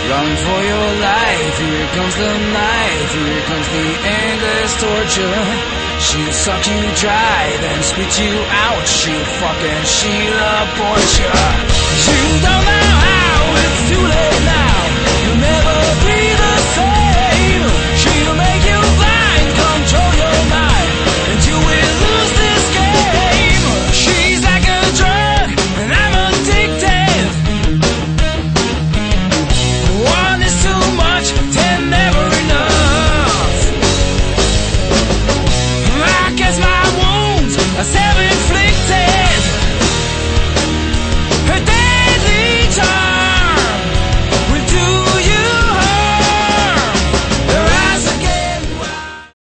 Run for your life, here comes the knife, here comes the endless torture. She'll suck you dry, then spit you out, she'll fucking Sheila abort you.